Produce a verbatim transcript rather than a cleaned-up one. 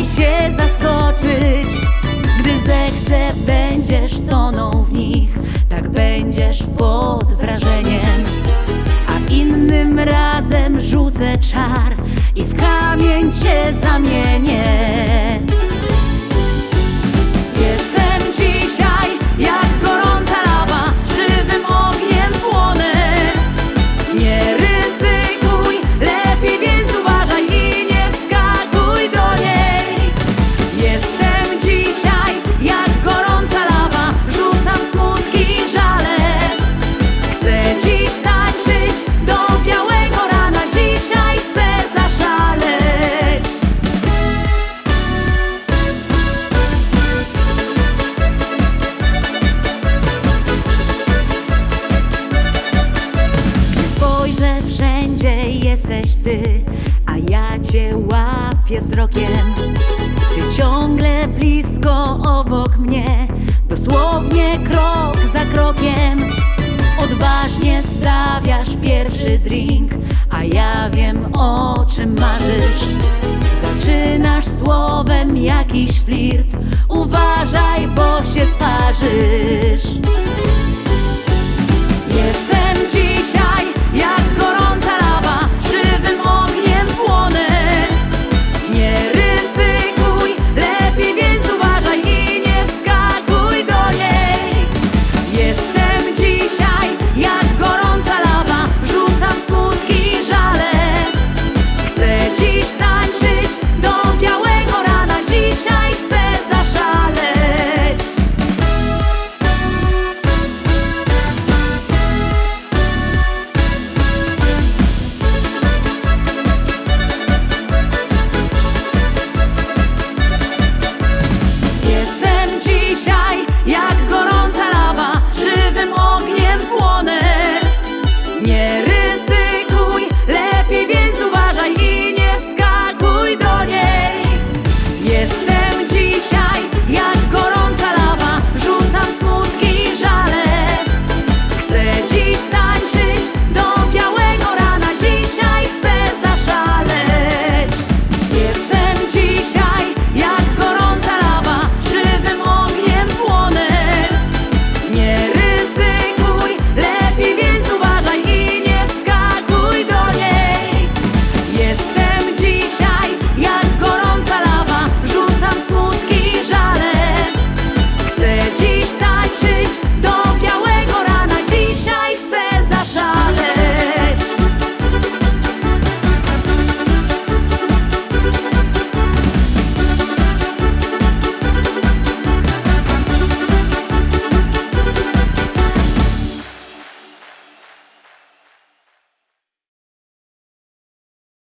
się zaskoczyć. Gdy zechcę, będziesz tonął w nich. Tak będziesz pod wrażeniem. A innym razem rzucę czar i w kamień cię zamienię. Jestem dzisiaj jak gorąca lawa, żywym ogniem płonę. Nie ryzykuj, lepiej więc uważaj i nie wskakuj do niej. Jestem dzisiaj jak gorąca lawa, rzucam smutki i żale. Chcę dziś tańczyć do białego rana, dzisiaj chcę zaszaleć. Gdzie spojrzę, wszędzie jesteś ty, a ja cię łapię wzrokiem. Ty ciągle blisko obok mnie, dosłownie krok za krokiem. Odważnie stawiasz pierwszy drink, a ja wiem, o czym marzysz. Zaczynasz słowem jakiś flirt, uważaj, bo się sparzysz. Jestem dzisiaj